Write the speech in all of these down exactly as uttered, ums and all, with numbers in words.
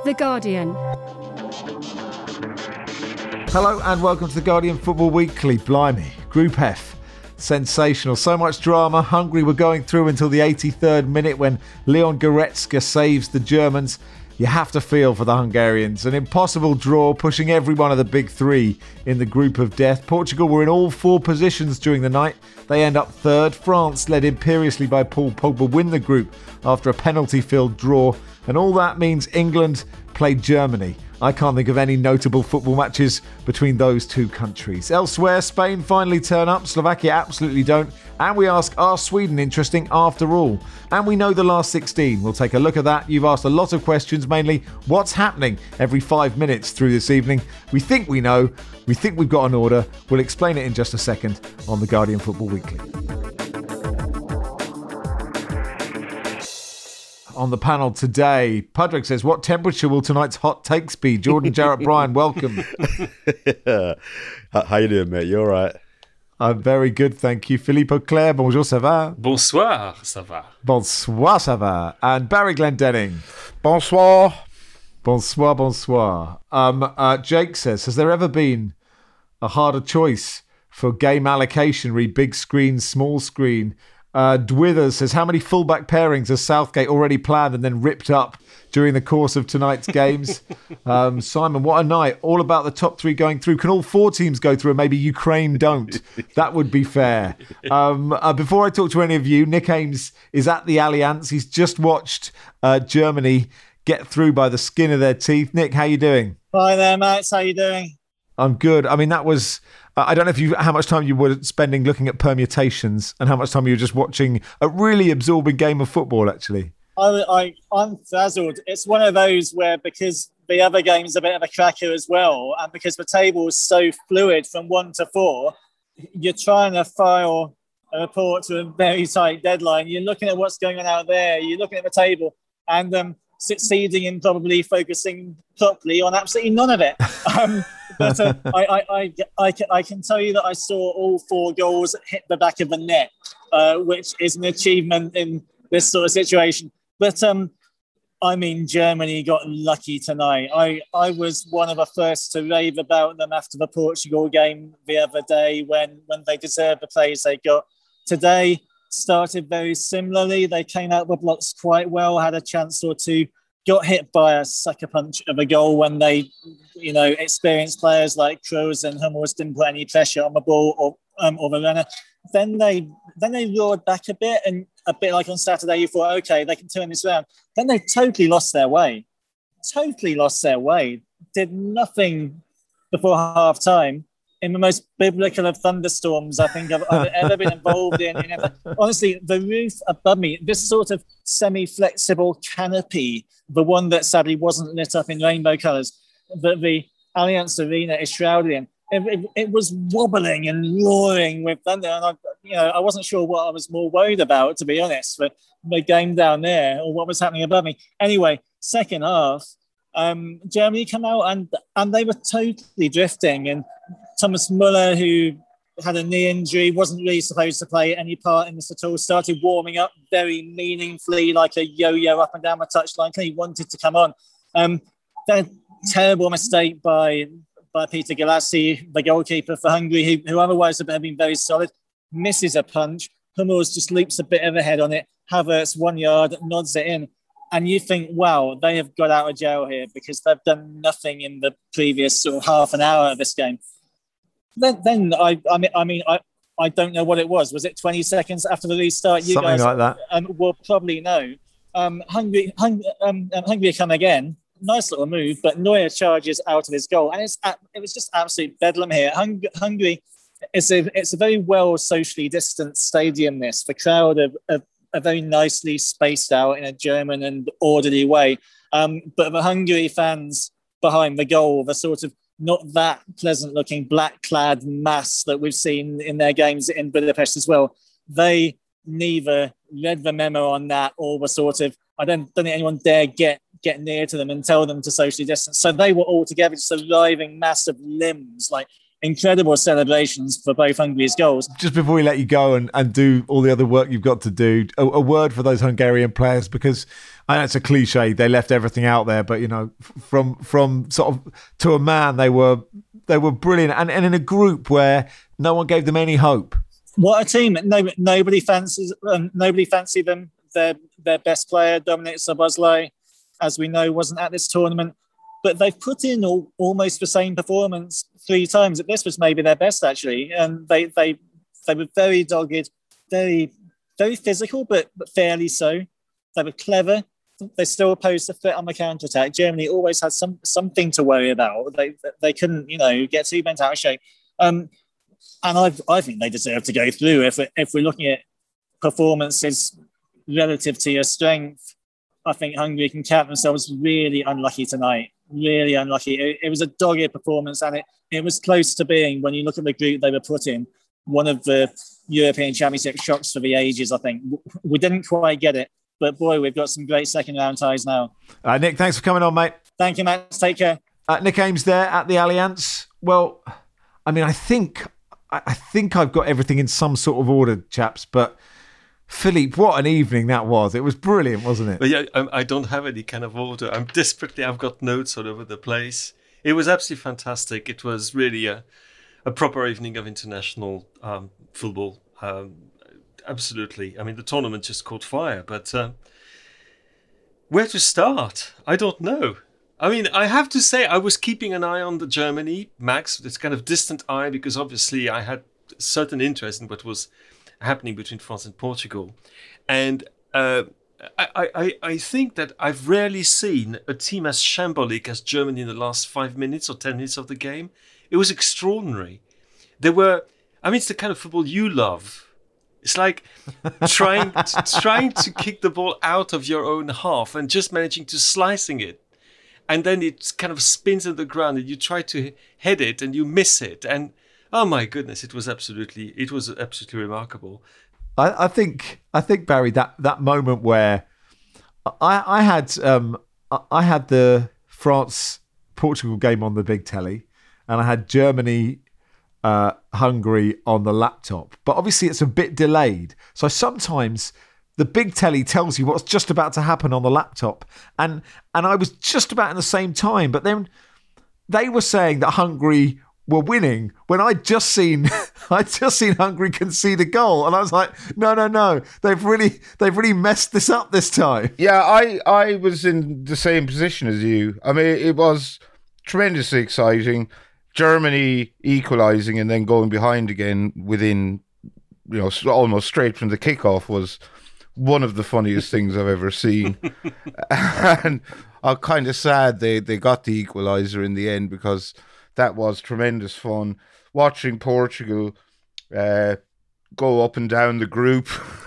The Guardian. Hello and welcome to The Guardian Football Weekly. Blimey, Group F. Sensational. So much drama. Hungary were going through until the eighty-third minute when Leon Goretzka saves the Germans. You have to feel for the Hungarians. An impossible draw, pushing every one of the big three in the group of death. Portugal were in all four positions during the night. They end up third. France, led imperiously by Paul Pogba, win the group after a penalty-filled draw. And all that means England played Germany. I can't think of any notable football matches between those two countries. Elsewhere, Spain finally turn up, Slovakia absolutely don't, and we ask, are Sweden interesting after all? And we know the last sixteen. We'll take a look at that. You've asked a lot of questions, mainly what's happening every five minutes through this evening. We think we know, we think we've got an order. We'll explain it in just a second on The Guardian Football Weekly. On the panel today, Padraig says, what temperature will tonight's hot takes be? Jordan Jarrett Bryan, welcome. Yeah. How you doing, mate? You all right? I'm very good, thank you. Philippe Auclair, bonjour, ça va? Bonsoir, ça va. Bonsoir, ça va. And Barry Glendenning. Bonsoir. Bonsoir, bonsoir. Um, uh, Jake says, has there ever been a harder choice for game allocation, read big screen, small screen? Uh, Dwithers says, how many fullback pairings has Southgate already planned and then ripped up during the course of tonight's games? Um, Simon, what a night. All about the top three going through. Can all four teams go through and maybe Ukraine don't? That would be fair. Um, uh, before I talk to any of you, Nick Ames is at the Allianz. He's just watched uh, Germany get through by the skin of their teeth. Nick, how you doing? Hi there, mates. How you doing? I'm good. I mean, that was... Uh, I don't know if you how much time you were spending looking at permutations and how much time you were just watching a really absorbing game of football, actually. I, I, I'm frazzled. It's one of those where, because the other game's a bit of a cracker as well, and because the table is so fluid from one to four, you're trying to file a report to a very tight deadline. You're looking at what's going on out there. You're looking at the table and um, succeeding in probably focusing properly on absolutely none of it. Um, But uh, I, I, I, I, can, I can tell you that I saw all four goals hit the back of the net, uh, which is an achievement in this sort of situation. But, um, I mean, Germany got lucky tonight. I, I was one of the first to rave about them after the Portugal game the other day when, when they deserved the praise they got. Today started very similarly. They came out the blocks quite well, had a chance or two, got hit by a sucker punch of a goal when they, you know, experienced players like Kroos and Hummels didn't put any pressure on the ball or um, or the runner. Then they then they roared back a bit, and a bit like on Saturday, you thought, okay, they can turn this around. Then they totally lost their way, totally lost their way. Did nothing before half time in the most biblical of thunderstorms I think I've, I've ever been involved in. in ever. Honestly, the roof above me, this sort of semi-flexible canopy, the one that sadly wasn't lit up in rainbow colours, that the Allianz Arena is shrouded in, it, it, it was wobbling and roaring with thunder. And I, you know, I wasn't sure what I was more worried about, to be honest, the, the game down there or what was happening above me. Anyway, second half, um, Germany come out and and they were totally drifting. And Thomas Muller, who had a knee injury, wasn't really supposed to play any part in this at all, started warming up very meaningfully like a yo-yo up and down the touchline. He wanted to come on. Um, that terrible mistake by by Peter Galassi, the goalkeeper for Hungary, who, who otherwise have been very solid, misses a punch. Hummels just leaps a bit of a head on it. Havertz, one yard, nods it in. And you think, wow, they have got out of jail here because they've done nothing in the previous sort of half an hour of this game. Then, then I, I mean, I mean, I, I don't know what it was. Was it twenty seconds after the restart? You Something guys like that. Um, will probably know. Um, Hungary, hung, um, um, Hungary come again. Nice little move, but Neuer charges out of his goal, and it's it was just absolute bedlam here. Hung, Hungary, it's a it's a very well socially distanced stadium. This the crowd are, are, are very nicely spaced out in a German and orderly way. Um, but the Hungary fans behind the goal, the sort of not that pleasant looking black clad mass that we've seen in their games in Budapest as well, they neither read the memo on that or were sort of, I don't, don't think anyone dare get get near to them and tell them to socially distance. So they were all together, just a writhing mass of limbs, like incredible celebrations for both Hungary's goals. Just before we let you go and, and do all the other work you've got to do, a, a word for those Hungarian players, because I know it's a cliche, they left everything out there, but, you know, from from sort of to a man, they were they were brilliant. And, and in a group where no one gave them any hope. What a team. No, nobody fancies um, nobody fancied them. Their, their best player, Dominik Szoboszlai, as we know, wasn't at this tournament. But they've put in all, almost the same performance three times. This was maybe their best, actually. And they they they were very dogged, very very physical, but, but fairly so. They were clever. They still posed a threat on the counter-attack. Germany always had some something to worry about. They they couldn't, you know, get too bent out of shape. Um, and I I think they deserve to go through. If, if we're looking at performances relative to your strength, I think Hungary can count themselves really unlucky tonight. Really unlucky. It, it was a dogged performance, and it, it was close to being, when you look at the group they were put in, one of the European Championship shocks for the ages, I think. We didn't quite get it, but boy, we've got some great second round ties now. Uh, Nick, thanks for coming on, mate. Thank you, Matt. Take care. Uh, Nick Ames there at the Allianz. Well, I mean, I think I, I think I've got everything in some sort of order, chaps, but Philippe, what an evening that was. It was brilliant, wasn't it? But yeah, I, I don't have any kind of order. I'm desperately, I've got notes all over the place. It was absolutely fantastic. It was really a, a proper evening of international um, football. Um, absolutely. I mean, the tournament just caught fire, but uh, where to start? I don't know. I mean, I have to say, I was keeping an eye on the Germany, Max, this kind of distant eye, because obviously I had certain interest in what was happening between France and Portugal. And uh, I, I, I think that I've rarely seen a team as shambolic as Germany in the last five minutes or ten minutes of the game. It was extraordinary. They were, I mean, it's the kind of football you love. It's like trying to, trying to kick the ball out of your own half and just managing to slicing it. And then it kind of spins on the ground and you try to head it and you miss it. And oh my goodness, it was absolutely, it was absolutely remarkable. I, I think, I think Barry, that, that moment where I, I had, um, I had the France Portugal game on the big telly, and I had Germany, uh, Hungary on the laptop. But obviously, it's a bit delayed, so sometimes the big telly tells you what's just about to happen on the laptop, and and I was just about in the same time, but then they were saying that Hungary were winning when I'd just seen I'd just seen Hungary concede a goal, and I was like, no, no, no, they've really they've really messed this up this time. Yeah, I I was in the same position as you. I mean, it was tremendously exciting. Germany equalising and then going behind again within, you know, almost straight from the kickoff was one of the funniest things I've ever seen. And I'm kind of sad they, they got the equaliser in the end, because that was tremendous fun. Watching Portugal uh, go up and down the group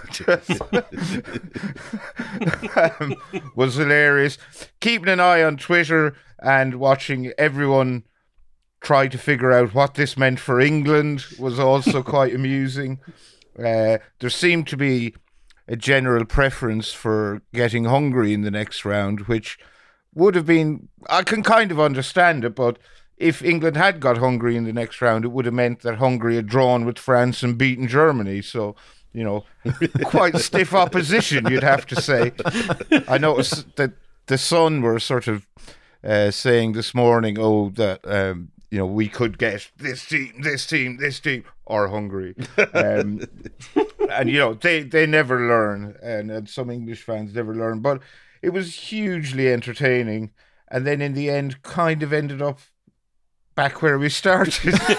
um, was hilarious. Keeping an eye on Twitter and watching everyone try to figure out what this meant for England was also quite amusing. Uh, there seemed to be a general preference for getting Hungary in the next round, which would have been, I can kind of understand it, but if England had got Hungary in the next round, it would have meant that Hungary had drawn with France and beaten Germany. So, you know, quite stiff opposition, you'd have to say. I noticed that the Sun were sort of uh, saying this morning, oh, that, um, you know, we could get this team, this team, this team, or Hungary. Um, and, you know, they, they never learn, and, and some English fans never learn. But it was hugely entertaining. And then in the end, kind of ended up back where we started.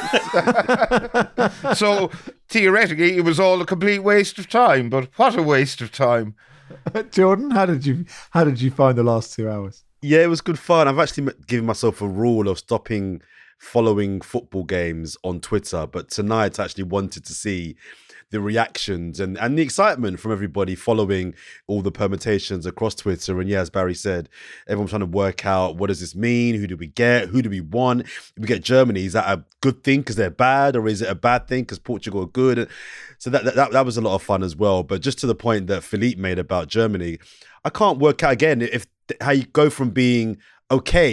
So theoretically, it was all a complete waste of time. But what a waste of time. Jordan, how did you how did you find the last two hours? Yeah, it was good fun. I've actually given myself a rule of stopping following football games on Twitter, but tonight I actually wanted to see the reactions and, and the excitement from everybody following all the permutations across Twitter. And yeah, as Barry said, everyone's trying to work out, what does this mean? Who do we get? Who do we want? If we get Germany, is that a good thing because they're bad, or is it a bad thing because Portugal are good? So that, that that was a lot of fun as well. But just to the point that Philippe made about Germany, I can't work out again if how you go from being okay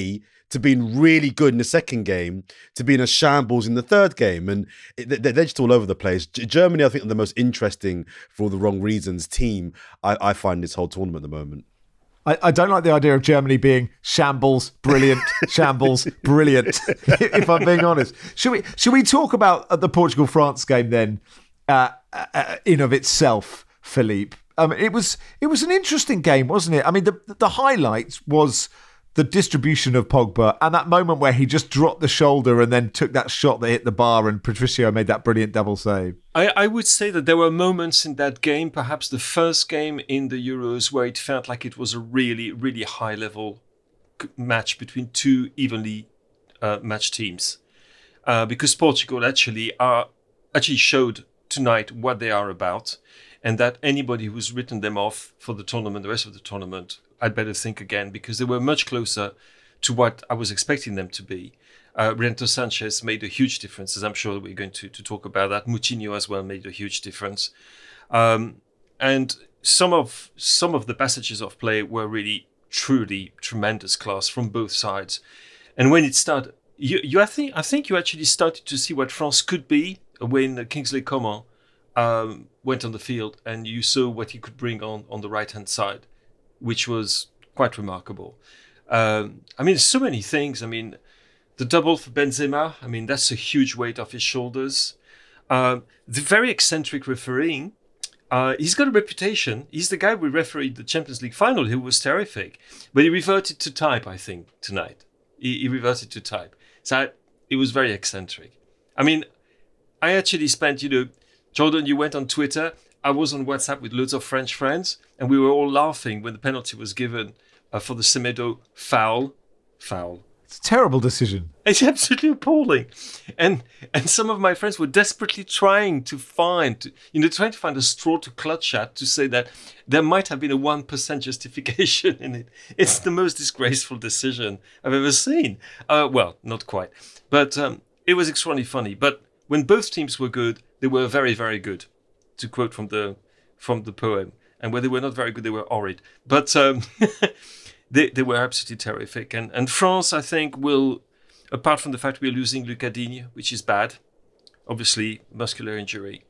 to being really good in the second game to being a shambles in the third game. And it, they're just all over the place. Germany, I think, are the most interesting, for all the wrong reasons, team I, I find this whole tournament at the moment. I, I don't like the idea of Germany being shambles, brilliant, shambles, brilliant, if I'm being honest. Should we should we talk about the Portugal-France game then, uh, uh, in of itself, Philippe? Um, it was it was an interesting game, wasn't it? I mean, the the highlight was the distribution of Pogba and that moment where he just dropped the shoulder and then took that shot that hit the bar and Patricio made that brilliant double save. I, I would say that there were moments in that game, perhaps the first game in the Euros, where it felt like it was a really, really high-level match between two evenly uh, matched teams. Uh, because Portugal actually are actually showed tonight what they are about, and that anybody who's written them off for the tournament, the rest of the tournament, I'd better think again, because they were much closer to what I was expecting them to be. Uh, Renato Sanchez made a huge difference, as I'm sure we're going to, to talk about that. Moutinho as well made a huge difference. Um, and some of some of the passages of play were really, truly tremendous class from both sides. And when it started, you, you I think I think you actually started to see what France could be when Kingsley Coman um, went on the field, and you saw what he could bring on, on the right-hand side, which was quite remarkable. Um, I mean, so many things. I mean, the double for Benzema, I mean, that's a huge weight off his shoulders. Um, the very eccentric refereeing. Uh, he's got a reputation. He's the guy we refereed the Champions League final who was terrific. But he reverted to type, I think, tonight. He, he reverted to type. So I, it was very eccentric. I mean, I actually spent, you know, Jordan, you went on Twitter. I was on WhatsApp with loads of French friends, and we were all laughing when the penalty was given uh, for the Semedo foul. Foul. It's a terrible decision. It's absolutely appalling. And and some of my friends were desperately trying to find, you know, trying to find a straw to clutch at to say that there might have been a one percent justification in it. It's the most disgraceful decision I've ever seen. Uh, well, not quite. But um, it was extraordinarily funny. But when both teams were good, they were very, very good, to quote from the from the poem. And when they were not very good, they were horrid. But um, they, they were absolutely terrific. And, and France, I think, will, apart from the fact we're losing Lucas Digne, which is bad, obviously muscular injury,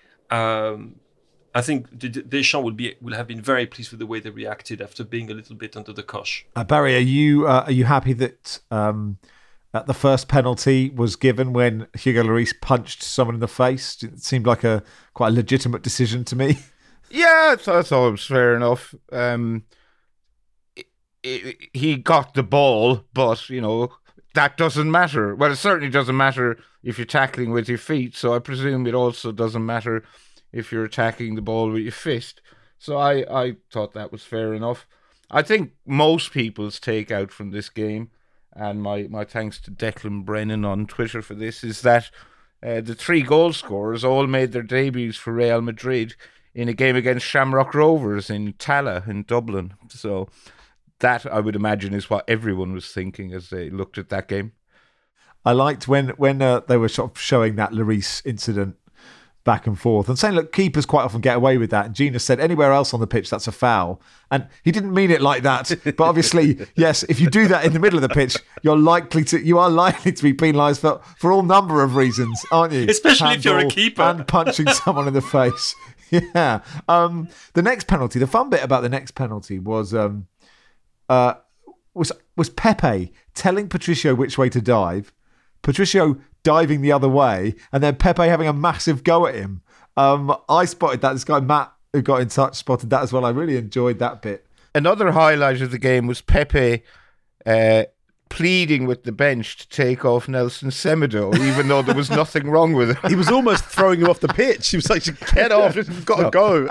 um, I think Deschamps will be will have been very pleased with the way they reacted after being a little bit under the cosh. Uh, Barry, are you uh, are you happy that um, that the first penalty was given when Hugo Lloris punched someone in the face? It seemed like a quite a legitimate decision to me. Yeah, I thought, I thought it was fair enough. Um, it, it, he got the ball, but, you know, that doesn't matter. Well, it certainly doesn't matter if you're tackling with your feet, so I presume it also doesn't matter if you're attacking the ball with your fist. So I, I thought that was fair enough. I think most people's takeout from this game, and my, my thanks to Declan Brennan on Twitter for this, is that uh, the three goal scorers all made their debuts for Real Madrid in a game against Shamrock Rovers in Tallaght in Dublin. So that, I would imagine, is what everyone was thinking as they looked at that game. I liked when when uh, they were sort of showing that Lloris incident back and forth and saying, look, keepers quite often get away with that. And Gina said, anywhere else on the pitch, that's a foul. And he didn't mean it like that. But obviously, yes, if you do that in the middle of the pitch, you're likely to you are likely to be penalised for, for all number of reasons, aren't you? Especially Handball if you're a keeper. And punching someone in the face. Yeah. Um, the next penalty, the fun bit about the next penalty was um, uh, was was Pepe telling Patricio which way to dive, Patricio diving the other way, and then Pepe having a massive go at him. Um, I spotted that. This guy, Matt, who got in touch, spotted that as well. I really enjoyed that bit. Another highlight of the game was Pepe uh, pleading with the bench to take off Nelson Semedo, even though there was nothing wrong with him. He was almost throwing him off the pitch. He was like, get off, you've got to go.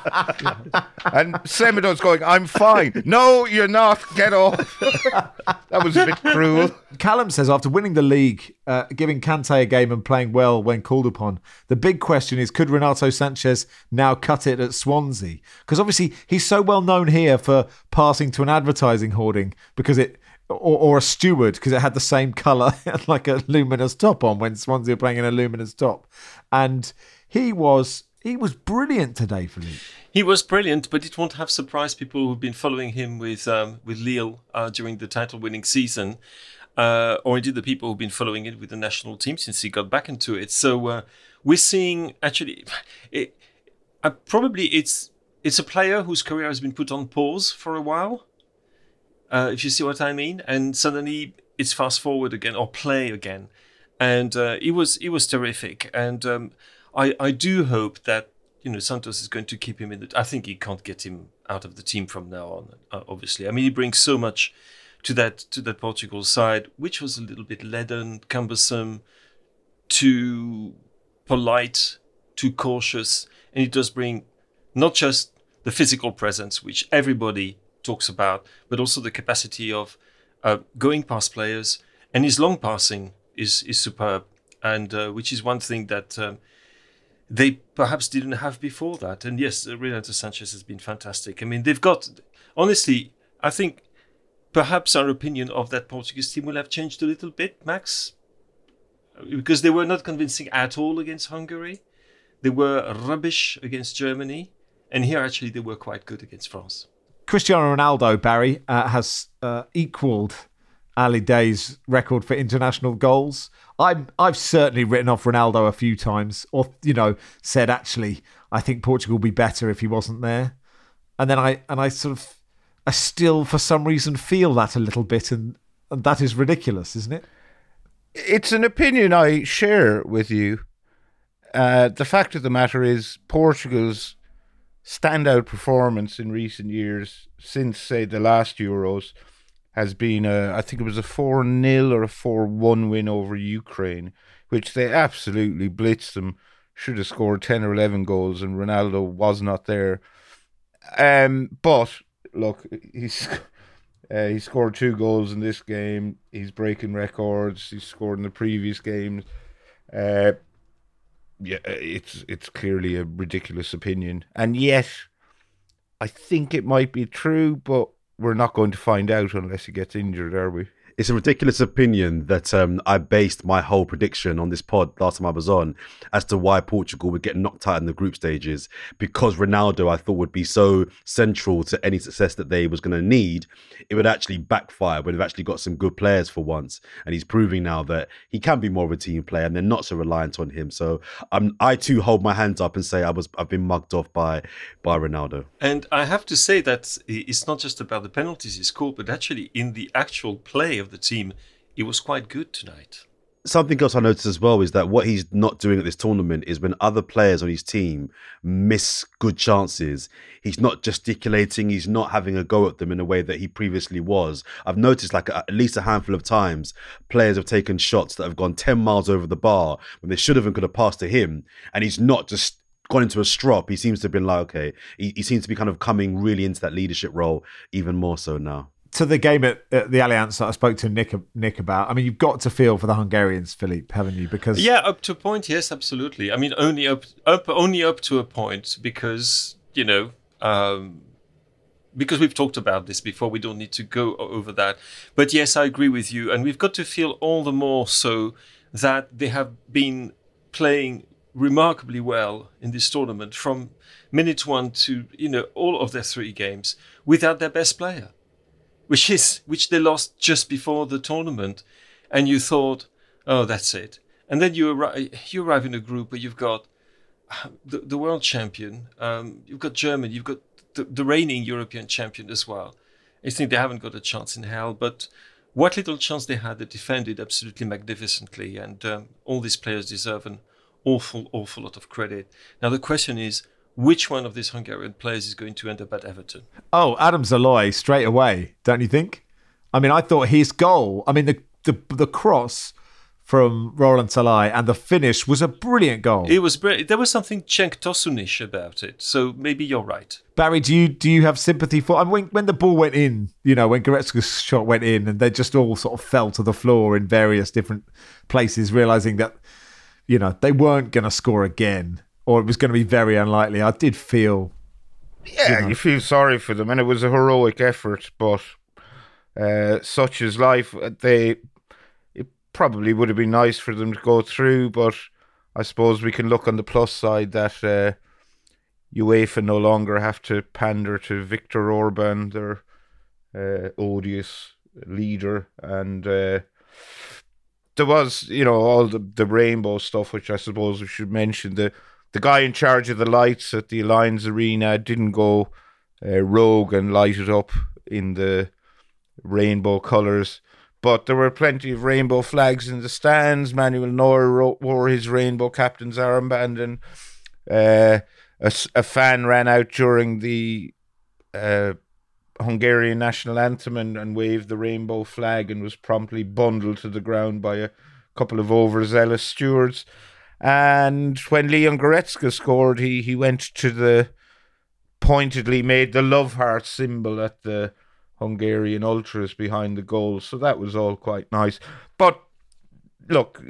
And Semedo's going, I'm fine. No, you're not. Get off. That was a bit cruel. Callum says, after winning the league, uh, giving Kante a game and playing well when called upon, the big question is, could Renato Sanchez now cut it at Swansea? Because obviously he's so well known here for passing to an advertising hoarding because it, or, or a steward because it had the same colour, like a luminous top on when Swansea were playing in a luminous top. And he was he was brilliant today, Philippe. He was brilliant, but it won't have surprised people who've been following him with um, with Lille uh, during the title-winning season. uh, or indeed the people who've been following it with the national team since he got back into it. So uh, we're seeing actually, it, uh, probably it's it's a player whose career has been put on pause for a while, uh, if you see what I mean, and suddenly it's fast forward again or play again, and uh, it was it was terrific, and um, I I do hope that you know Santos is going to keep him in the. I think he can't get him out of the team from now on. Uh, obviously, I mean he brings so much to that to that Portugal side, which was a little bit leaden, cumbersome, too polite, too cautious, and it does bring not just the physical presence, which everybody talks about, but also the capacity of uh, going past players, and his long passing is is superb, and uh, which is one thing that um, they perhaps didn't have before that. And yes, Renato Sanchez has been fantastic. I mean, they've got, honestly, I think perhaps our opinion of that Portuguese team will have changed a little bit, Max, because they were not convincing at all against Hungary. They were rubbish against Germany. And here, actually, they were quite good against France. Cristiano Ronaldo, Barry, uh, has uh, equalled Ali Day's record for international goals. I'm, I've certainly written off Ronaldo a few times, or, you know, said, actually, I think Portugal would be better if he wasn't there. And then I and I sort of, I still, for some reason, feel that a little bit, and, and that is ridiculous, isn't it? It's an opinion I share with you. Uh, the fact of the matter is, Portugal's standout performance in recent years, since, say, the last Euros, has been, a, I think it was a four nil or a four one win over Ukraine, which they absolutely blitzed them, should have scored ten or eleven goals, and Ronaldo was not there. Um, but, look, he's... Uh, he scored two goals in this game. He's breaking records. He scored in the previous games. Uh, yeah, it's it's clearly a ridiculous opinion. And yet, I think it might be true, but we're not going to find out unless he gets injured, are we? It's a ridiculous opinion that um, I based my whole prediction on this pod last time I was on as to why Portugal would get knocked out in the group stages, because Ronaldo I thought would be so central to any success that they was going to need. It would actually backfire when they've actually got some good players for once, and he's proving now that he can be more of a team player and they're not so reliant on him. So um, I too hold my hands up and say I was I've been mugged off by by Ronaldo. And I have to say that it's not just about the penalties he scored, but actually in the actual play of the team, it was quite good tonight. Something else I noticed as well is that what he's not doing at this tournament is when other players on his team miss good chances, he's not gesticulating, he's not having a go at them in a way that he previously was. I've noticed like at least a handful of times players have taken shots that have gone ten miles over the bar when they should have and could have passed to him, and he's not just gone into a strop. He seems to have been like, okay, he, he seems to be kind of coming really into that leadership role even more so now. To the game at, at the Allianz that I spoke to Nick Nick about, I mean, you've got to feel for the Hungarians, Philippe, haven't you? Because yeah, up to a point, yes, absolutely. I mean, only up, up only up to a point, because you know, um, because we've talked about this before. We don't need to go over that. But yes, I agree with you, and we've got to feel all the more so that they have been playing remarkably well in this tournament from minute one to you know all of their three games without their best player. Which is which they lost just before the tournament, and you thought, oh, that's it. And then you arrive, you arrive in a group where you've got the, the world champion, um, you've got Germany, you've got the, the reigning European champion as well. I think they haven't got a chance in hell, but what little chance they had, they defended absolutely magnificently, and um, all these players deserve an awful, awful lot of credit. Now the question is, which one of these Hungarian players is going to end up at Everton? Oh, Adam Zaloi straight away, don't you think? I mean, I thought his goal, I mean, the the, the cross from Roland Salai and the finish was a brilliant goal. It was brilliant. There was something Cenk Tosun-ish about it, so maybe you're right. Barry, do you do you have sympathy for... I mean, when, when the ball went in, you know, when Goretzka's shot went in and they just all sort of fell to the floor in various different places, realising that, you know, they weren't going to score again, or it was going to be very unlikely. I did feel... Yeah, you, know, you feel sorry for them, and it was a heroic effort, but uh, such is life. They It probably would have been nice for them to go through, but I suppose we can look on the plus side that uh, UEFA no longer have to pander to Viktor Orban, their uh, odious leader, and uh, there was, you know, all the, the rainbow stuff, which I suppose we should mention. The the guy in charge of the lights at the Alliance Arena didn't go uh, rogue and light it up in the rainbow colours. But there were plenty of rainbow flags in the stands. Manuel Neuer wore his rainbow captain's armband, and uh, a, a fan ran out during the uh, Hungarian national anthem and, and waved the rainbow flag and was promptly bundled to the ground by a couple of overzealous stewards. And when Leon Goretzka scored, he, he went to the, pointedly made the love heart symbol at the Hungarian ultras behind the goal. So that was all quite nice. But look,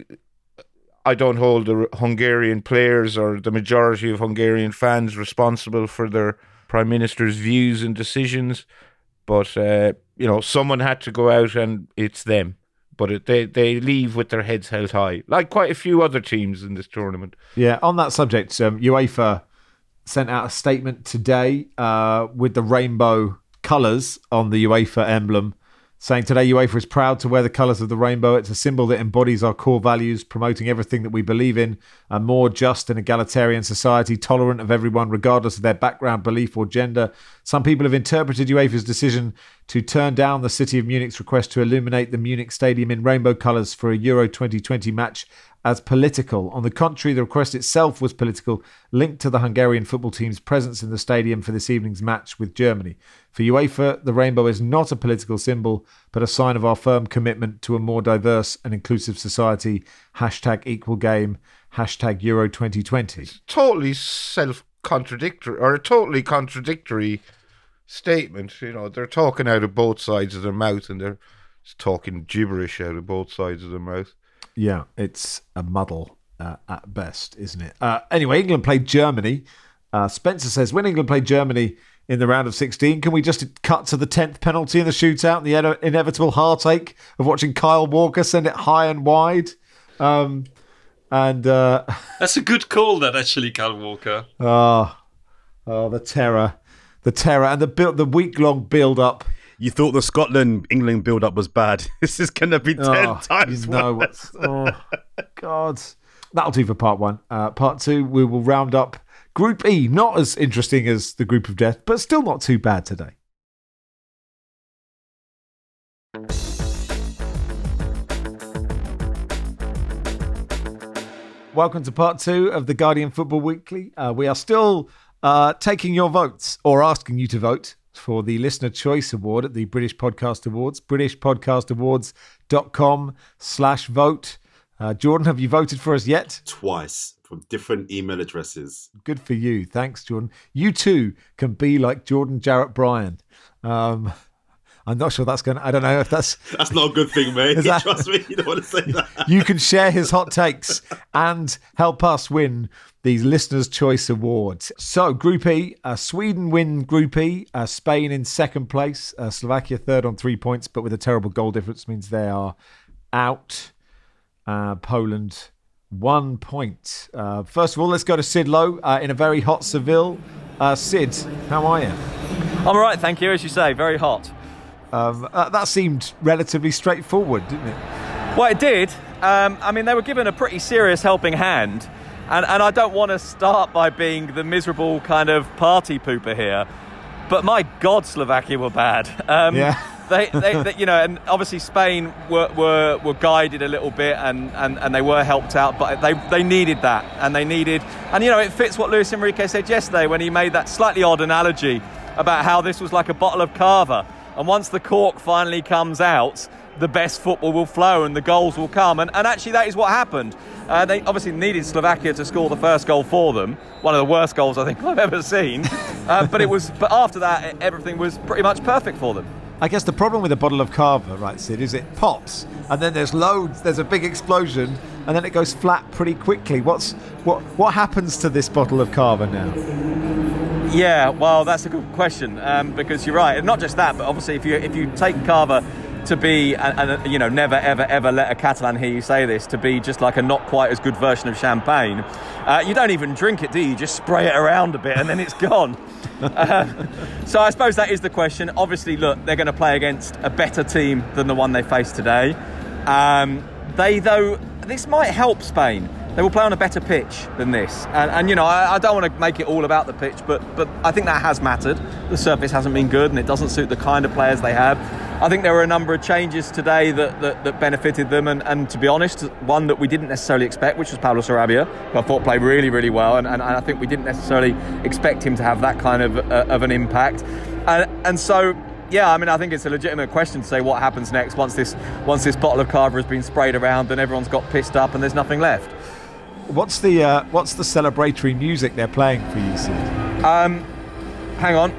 I don't hold the Hungarian players or the majority of Hungarian fans responsible for their Prime Minister's views and decisions. But, uh, you know, someone had to go out and it's them. But it, they, they leave with their heads held high, like quite a few other teams in this tournament. Yeah, on that subject, um, UEFA sent out a statement today uh, with the rainbow colours on the UEFA emblem, saying today UEFA is proud to wear the colours of the rainbow. It's a symbol that embodies our core values, promoting everything that we believe in, a more just and egalitarian society, tolerant of everyone regardless of their background, belief or gender. Some people have interpreted UEFA's decision to turn down the City of Munich's request to illuminate the Munich Stadium in rainbow colours for a Euro twenty twenty match as political. On the contrary, the request itself was political, linked to the Hungarian football team's presence in the stadium for this evening's match with Germany. For UEFA, the rainbow is not a political symbol, but a sign of our firm commitment to a more diverse and inclusive society. Hashtag equal game, hashtag Euro twenty twenty. It's totally self-contradictory, or a totally contradictory statement. You know, they're talking out of both sides of their mouth, and they're talking gibberish out of both sides of their mouth. Yeah, it's a muddle uh, at best, isn't it? Uh, anyway, England played Germany. Uh, Spencer says, when England played Germany in the round of sixteen, can we just cut to the tenth penalty in the shootout and the ine- inevitable heartache of watching Kyle Walker send it high and wide? Um, and uh, That's a good call, that, actually, Kyle Walker. Oh, oh the terror. The terror and the build, the week-long build-up. You thought the Scotland-England build-up was bad. This is going to be ten oh, times you know worse. Oh, God. That'll do for part one. Uh, part two, we will round up Group E. Not as interesting as the Group of Death, but still not too bad today. Welcome to part two of the Guardian Football Weekly. Uh, we are still uh, taking your votes, or asking you to vote, for the Listener Choice Award at the British Podcast Awards, british podcast awards dot com slash vote. Uh, Jordan, have you voted for us yet? Twice, from different email addresses. Good for you. Thanks, Jordan. You too can be like Jordan Jarrett Bryan. Um, I'm not sure that's going to... I don't know if that's... That's not a good thing, mate. That, Trust me, you don't want to say that. You can share his hot takes and help us win these Listener's Choice Awards. So, Group E, uh, Sweden win Group E, uh, Spain in second place, uh, Slovakia third on three points, but with a terrible goal difference means they are out. Uh, Poland, one point. Uh, first of all, let's go to Sid Lowe uh, in a very hot Seville. Uh, Sid, how are you? I'm all right, thank you. As you say, very hot. Um, uh, that seemed relatively straightforward, didn't it? Well, it did. Um, I mean, they were given a pretty serious helping hand. And, and I don't want to start by being the miserable kind of party pooper here. But my God, Slovakia were bad. Um, yeah. they, they, they, you know, and obviously Spain were were, were guided a little bit and, and, and they were helped out. But they, they needed that. And they needed... And, you know, it fits what Luis Enrique said yesterday when he made that slightly odd analogy about how this was like a bottle of Cava. And once the cork finally comes out, the best football will flow and the goals will come. And, and actually, that is what happened. Uh, they obviously needed Slovakia to score the first goal for them. One of the worst goals I think I've ever seen. Uh, but it was. But after that, everything was pretty much perfect for them. I guess the problem with a bottle of Cava, right, Sid, is it pops and then there's loads, there's a big explosion and then it goes flat pretty quickly. What's what? What happens to this bottle of Cava now? Yeah, well, that's a good question um, because you're right. And not just that, but obviously if you if you take Cava to be, and, and you know, never, ever, ever let a Catalan hear you say this, to be just like a not quite as good version of champagne, uh, you don't even drink it, do you? You just spray it around a bit and then it's gone. uh, so I suppose that is the question. Obviously, look, they're going to play against a better team than the one they faced today. Um, they, though, this might help Spain. They will play on a better pitch than this. And, and you know, I, I don't want to make it all about the pitch, but but I think that has mattered. The surface hasn't been good and it doesn't suit the kind of players they have. I think there were a number of changes today that, that, that benefited them. And, and to be honest, one that we didn't necessarily expect, which was Pablo Sarabia, who I thought played really, really well. And, and, and I think we didn't necessarily expect him to have that kind of, uh, of an impact. And, and so... Yeah, I mean, I think it's a legitimate question to say what happens next once this once this bottle of Cava has been sprayed around and everyone's got pissed up and there's nothing left. What's the uh, what's the celebratory music they're playing for you, Sid? Um, hang on.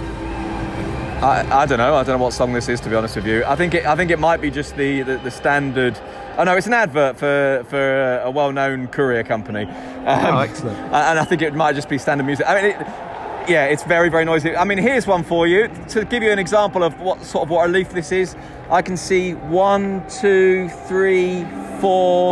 I, I don't know. I don't know what song this is, to be honest with you. I think it I think it might be just the, the, the standard. Oh no, it's an advert for for a well-known courier company. Um, oh, excellent. And I think it might just be standard music. I mean. It, Yeah, it's very, very noisy. I mean, here's one for you. To give you an example of what sort of what a leaf this is, I can see one, two, three, four,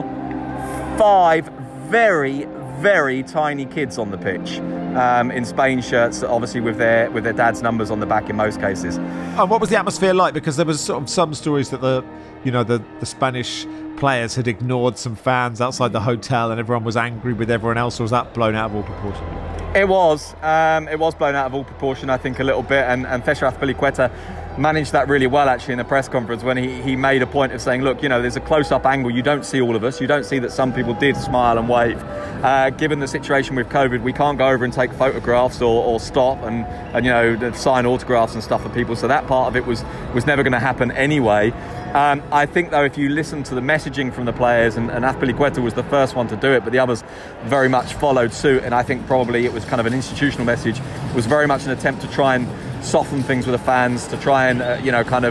five very, very tiny kids on the pitch um, in Spain shirts, obviously with their with their dad's numbers on the back in most cases. And what was the atmosphere like? Because there was sort of some stories that the, you know, the, the Spanish players had ignored some fans outside the hotel and everyone was angry with everyone else, or was that blown out of all proportion? It was. Um, it was blown out of all proportion, I think, a little bit. And, and César Azpilicueta managed that really well, actually, in the press conference when he, he made a point of saying, look, you know, there's a close-up angle. You don't see all of us. You don't see that some people did smile and wave. Uh, given the situation with COVID, we can't go over and take photographs or, or stop and, and, you know, sign autographs and stuff for people. So that part of it was, was never going to happen anyway. Um, I think, though, if you listen to the messaging from the players, and, and Azpilicueta was the first one to do it, but the others very much followed suit, and I think probably it was kind of an institutional message, it was very much an attempt to try and soften things with the fans, to try and, uh, you know, kind of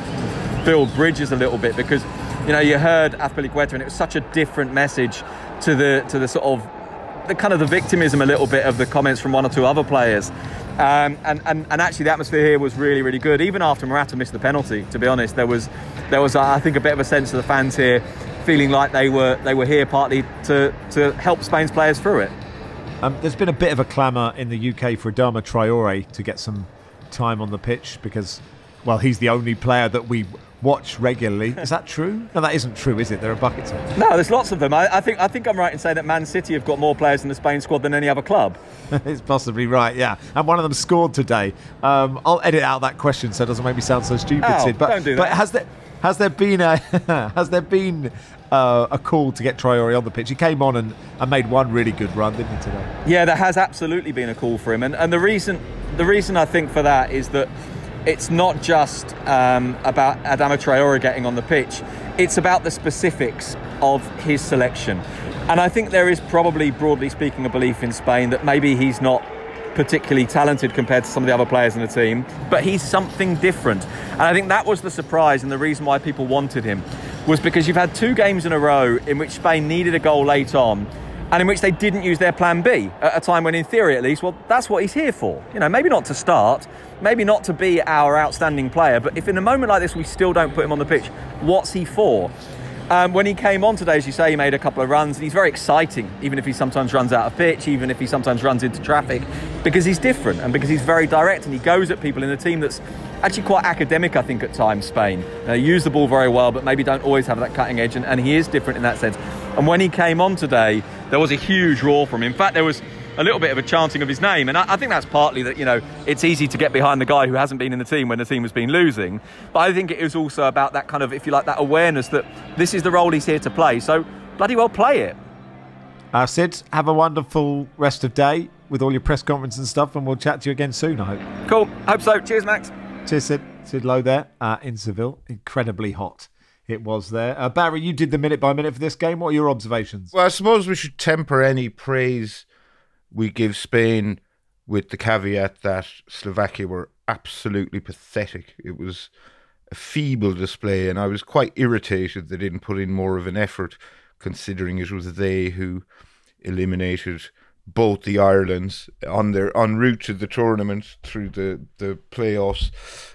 build bridges a little bit, because, you know, you heard Azpilicueta, and it was such a different message to the to the sort of, the kind of the victimism a little bit of the comments from one or two other players. Um, and, and, and actually the atmosphere here was really, really good. Even after Morata missed the penalty, to be honest, there was, there was uh, I think, a bit of a sense of the fans here feeling like they were they were here partly to, to help Spain's players through it. Um, there's been a bit of a clamour in the U K for Adama Traore to get some time on the pitch because, well, he's the only player that we watch regularly. Is that true? No, that isn't true, is it? There are buckets of them. No, there's lots of them. I, I think I think I'm right in saying that Man City have got more players in the Spain squad than any other club. It's possibly right, yeah. And one of them scored today. Um, I'll edit out that question so it doesn't make me sound so stupid, oh, Sid. But, don't do that. But has there has there been a has there been uh, a call to get Traore on the pitch? He came on and, and made one really good run, didn't he, today? Yeah, there has absolutely been a call for him, and and the reason the reason I think for that is that it's not just um, about Adama Traore getting on the pitch. It's about the specifics of his selection. And I think there is probably, broadly speaking, a belief in Spain that maybe he's not particularly talented compared to some of the other players in the team, but he's something different. And I think that was the surprise, and the reason why people wanted him was because you've had two games in a row in which Spain needed a goal late on, and in which they didn't use their plan B at a time when, in theory at least, well, that's what he's here for. You know, maybe not to start, maybe not to be our outstanding player, but if in a moment like this we still don't put him on the pitch, what's he for? Um, when he came on today, as you say, he made a couple of runs, and he's very exciting, even if he sometimes runs out of pitch, even if he sometimes runs into traffic, because he's different and because he's very direct, and he goes at people in a team that's actually quite academic, I think, at times, Spain. They use the ball very well, but maybe don't always have that cutting edge, and, and he is different in that sense. And when he came on today, there was a huge roar from him. In fact, there was a little bit of a chanting of his name, and I, I think that's partly that, you know, it's easy to get behind the guy who hasn't been in the team when the team has been losing, but I think it is also about that kind of, if you like, that awareness that this is the role he's here to play, so bloody well play it. Uh, Sid, have a wonderful rest of day with all your press conference and stuff, and we'll chat to you again soon, I hope. Cool, hope so. Cheers, Max. Cheers, Sid. Sid Lowe there uh, in Seville. Incredibly hot it was there. Uh, Barry, you did the minute by minute for this game. What are your observations? Well, I suppose we should temper any praise we give Spain with the caveat that Slovakia were absolutely pathetic. It was a feeble display, and I was quite irritated they didn't put in more of an effort, considering it was they who eliminated both the Irelands on their en route to the tournament through the, the playoffs,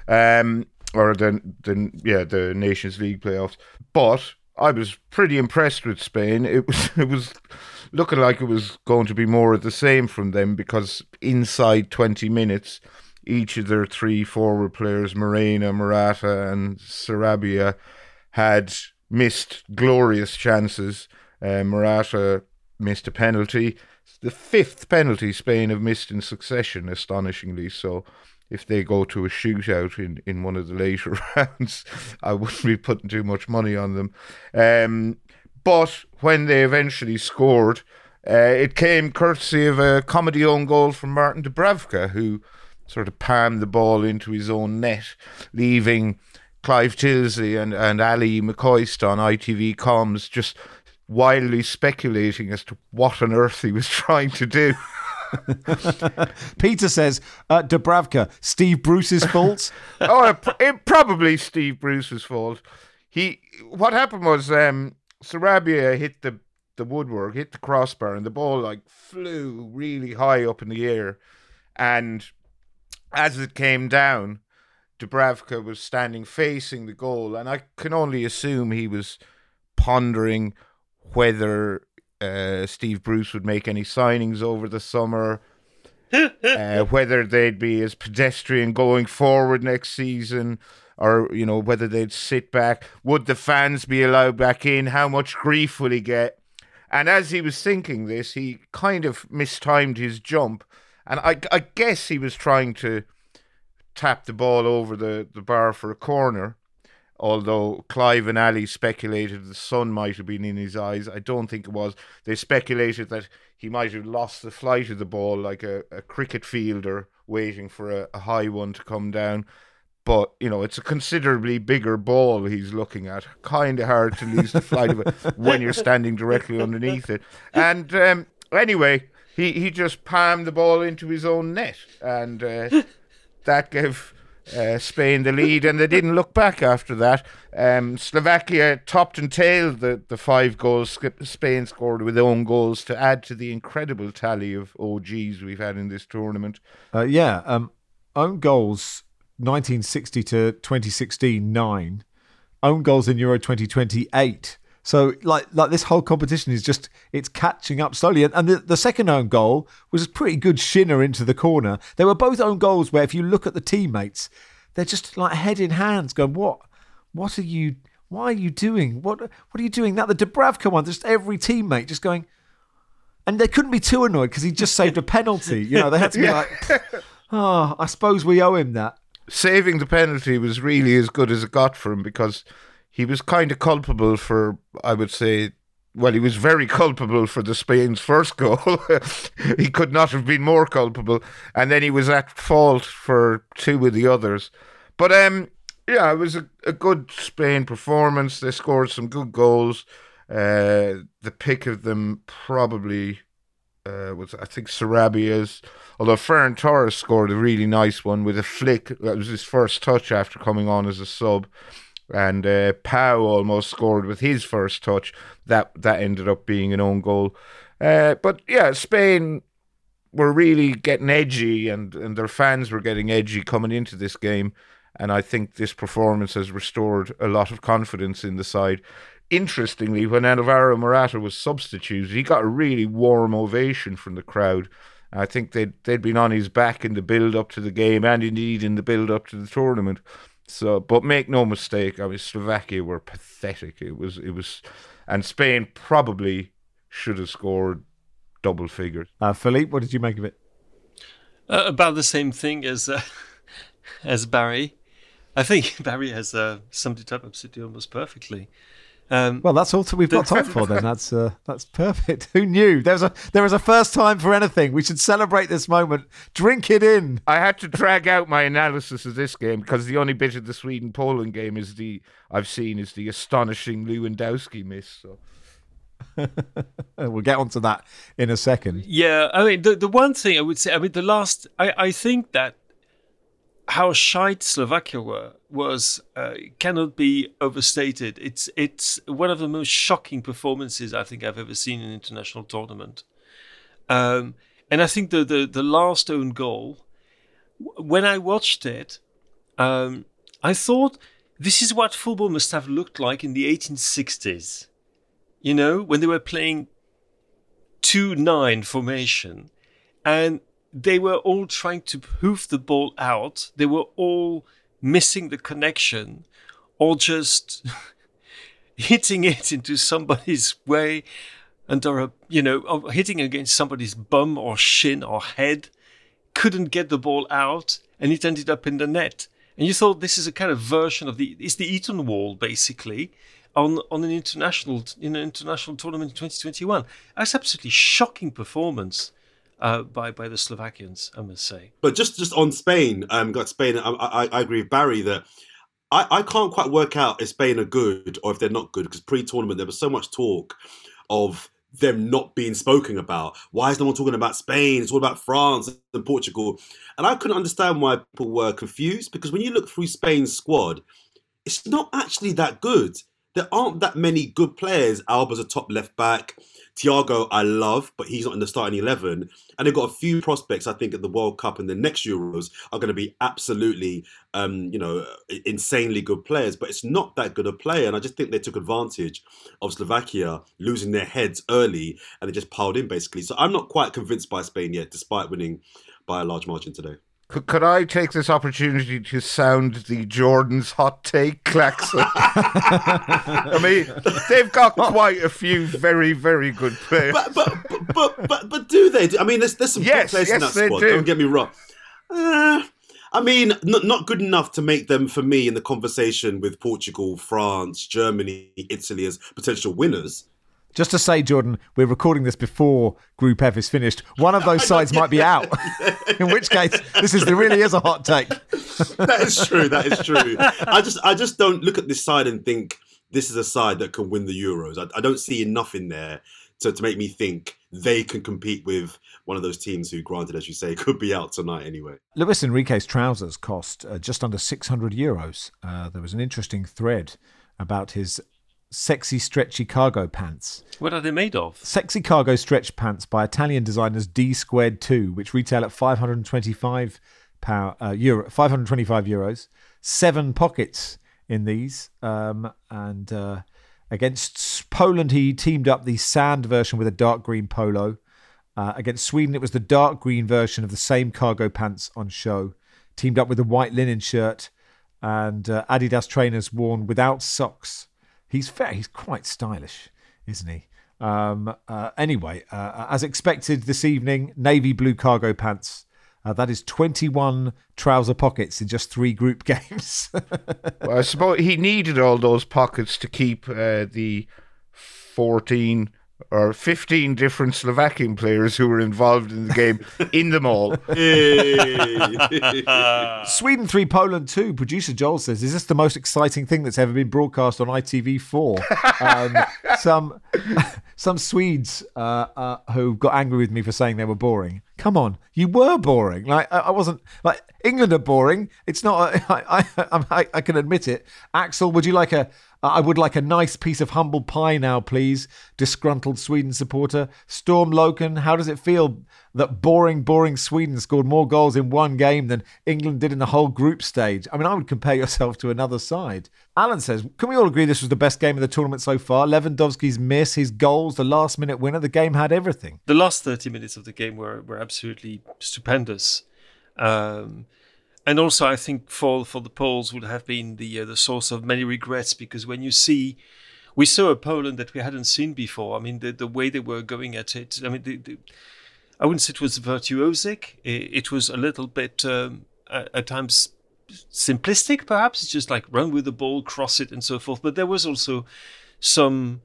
um, or the, the yeah the Nations League playoffs. But I was pretty impressed with Spain. It was it was looking like it was going to be more of the same from them, because inside twenty minutes, each of their three forward players, Morena, Morata and Sarabia, had missed glorious chances. Uh, Morata missed a penalty. It's the fifth penalty Spain have missed in succession, astonishingly. So if they go to a shootout in, in one of the later rounds, I wouldn't be putting too much money on them. Um, but when they eventually scored, uh, it came courtesy of a comedy own goal from Martin Dubravka, who sort of palmed the ball into his own net, leaving Clive Tilsley and, and Ali McCoist on I T V comms just wildly speculating as to what on earth he was trying to do. Peter says, uh, Dubravka, Steve Bruce's fault? oh, it, it probably Steve Bruce's fault. He, what happened was um, Sarabia hit the, the woodwork, hit the crossbar, and the ball like flew really high up in the air. And as it came down, Dubravka was standing facing the goal, and I can only assume he was pondering whether uh, Steve Bruce would make any signings over the summer, uh, whether they'd be as pedestrian going forward next season, or, you know, whether they'd sit back. Would the fans be allowed back in? How much grief will he get? And as he was thinking this, he kind of mistimed his jump, and I, I guess he was trying to tap the ball over the, the bar for a corner, although Clive and Ali speculated the sun might have been in his eyes. I don't think it was. They speculated that he might have lost the flight of the ball like a, a cricket fielder waiting for a, a high one to come down. But, you know, it's a considerably bigger ball he's looking at. Kind of hard to lose the flight of it when you're standing directly underneath it. And um, anyway, he, he just palmed the ball into his own net, and uh, that gave uh, Spain the lead, and they didn't look back after that. Um, Slovakia topped and tailed the, the five goals Spain scored with own goals to add to the incredible tally of O Gs we've had in this tournament. Uh, yeah, um, own goals nineteen sixty to twenty sixteen, nine. Own goals in Euro twenty twenty, eight. So, like, like this whole competition is just, it's catching up slowly. And, and the, the second own goal was a pretty good shinner into the corner. They were both own goals where if you look at the teammates, they're just like head in hands going, what, what are you, why are you doing? What, what are you doing? Now the Dubravka one, just every teammate just going, and they couldn't be too annoyed because he just saved a penalty. You know, they had to be Yeah. like, oh, I suppose we owe him that. Saving the penalty was really as good as it got for him, because he was kind of culpable for, I would say, well, he was very culpable for the Spain's first goal. He could not have been more culpable. And then he was at fault for two of the others. But, um, yeah, it was a, a good Spain performance. They scored some good goals. Uh, the pick of them probably uh, was, I think, Sarabia's. Although Ferran Torres scored a really nice one with a flick. That was his first touch after coming on as a sub. And uh, Pau almost scored with his first touch. That that ended up being an own goal. Uh, but yeah, Spain were really getting edgy, and, and their fans were getting edgy coming into this game. And I think this performance has restored a lot of confidence in the side. Interestingly, when Alvaro Morata was substituted, he got a really warm ovation from the crowd. I think they'd, they'd been on his back in the build-up to the game, and indeed in the build-up to the tournament. So, but make no mistake, I mean, Slovakia were pathetic. It was, it was, and Spain probably should have scored double figures. Uh, Philippe, what did you make of it? Uh, about the same thing as uh, as Barry. I think Barry has uh, summed it up absolutely almost perfectly. Um, Well, that's all we've got time for then. That's uh, that's perfect. Who knew? There was a there was a first time for anything. We should celebrate this moment. Drink it in. I had to drag out my analysis of this game because the only bit of the Sweden-Poland game is the I've seen is the astonishing Lewandowski miss. So. We'll get onto that in a second. Yeah, I mean, the, the one thing I would say, I mean, the last, I, I think that how shite Slovakia were was uh, cannot be overstated. It's it's one of the most shocking performances I think I've ever seen in an international tournament. Um, and I think the, the, the last own goal, when I watched it, um, I thought this is what football must have looked like in the eighteen sixties. You know, when they were playing two nine formation, and they were all trying to hoof the ball out. They were all missing the connection, or just hitting it into somebody's way under a, you know, hitting against somebody's bum or shin or head, couldn't get the ball out, and it ended up in the net. And you thought this is a kind of version of the, it's the Eton Wall, basically, on on an international in an international tournament in twenty twenty-one. That's absolutely shocking performance uh, by by the Slovakians, I must say. But just just on Spain, um, got Spain. I, I, I agree with Barry that I, I can't quite work out if Spain are good or if they're not good, because pre-tournament there was so much talk of them not being spoken about. Why is no one talking about Spain? It's all about France and Portugal. And I couldn't understand why people were confused, because when you look through Spain's squad, it's not actually that good. There aren't that many good players. Alba's a top left back. Thiago, I love, but he's not in the starting eleven. And they've got a few prospects, I think, at the World Cup and the next Euros are going to be absolutely, um, you know, insanely good players. But it's not that good a player. And I just think they took advantage of Slovakia losing their heads early, and they just piled in, basically. So I'm not quite convinced by Spain yet, despite winning by a large margin today. Could, could I take this opportunity to sound the Jordan's hot take klaxon? I mean, they've got quite a few very, very good players. But but but but, but do they? I mean, there's there's some yes, good players yes, in that they squad. do. Don't get me wrong. Uh, I mean, not not good enough to make them, for me, in the conversation with Portugal, France, Germany, Italy as potential winners. Just to say, Jordan, we're recording this before Group F is finished. One of those sides might be out, in which case this is there really is a hot take. That is true. That is true. I just I just don't look at this side and think this is a side that can win the Euros. I, I don't see enough in there to, to make me think they can compete with one of those teams who, granted, as you say, could be out tonight anyway. Luis Enrique's trousers cost uh, just under six hundred euros. Uh, there was an interesting thread about his sexy stretchy cargo pants. What are they made of? Sexy cargo stretch pants by Italian designers D Squared two, which retail at five hundred twenty-five pound, uh, euro, five hundred twenty-five euros. Seven pockets in these. Um, and uh, against Poland, he teamed up the sand version with a dark green polo. Uh, against Sweden, it was the dark green version of the same cargo pants on show, teamed up with a white linen shirt and uh, Adidas trainers worn without socks. He's fair. He's quite stylish, isn't he? Um, uh, anyway, uh, as expected this evening, navy blue cargo pants. Uh, that is twenty-one trouser pockets in just three group games. Well, I suppose he needed all those pockets to keep uh, the fourteen or fifteen different Slovakian players who were involved in the game in them all. Sweden three, Poland two. Producer Joel says, is this the most exciting thing that's ever been broadcast on I T V four? um, some some Swedes uh, uh, who got angry with me for saying they were boring. Come on, you were boring. Like I, I wasn't like England are boring. It's not. A, I, I, I, I can admit it. Axel, would you like a? I would like a nice piece of humble pie now, please. Disgruntled Sweden supporter. Storm Loken, how does it feel that boring, boring Sweden scored more goals in one game than England did in the whole group stage? I mean, I would compare yourself to another side. Alan says, can we all agree this was the best game of the tournament so far? Lewandowski's miss, his goals, the last minute winner, the game had everything. The last thirty minutes of the game were, were absolutely stupendous. Um, And also, I think for for the Poles would have been the uh, the source of many regrets, because when you see, we saw a Poland that we hadn't seen before. I mean, the the way they were going at it. I mean, the, the, I wouldn't say it was virtuosic. It, it was a little bit um, at, at times simplistic, perhaps. It's just like run with the ball, cross it, and so forth. But there was also some